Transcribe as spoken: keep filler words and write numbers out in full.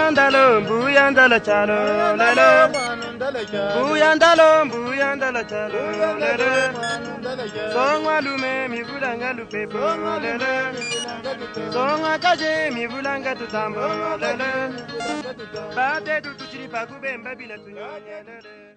Buyandalo, buyandalo chalo, lele. Buyandalo, buyandalo chalo, lele. Songwa lume, mi bulanga lupe bo, lele. Songwa kaje, mi bulanga tutambo, lele. Bate tu tuchiri pa kubemba bila tunyo, lele.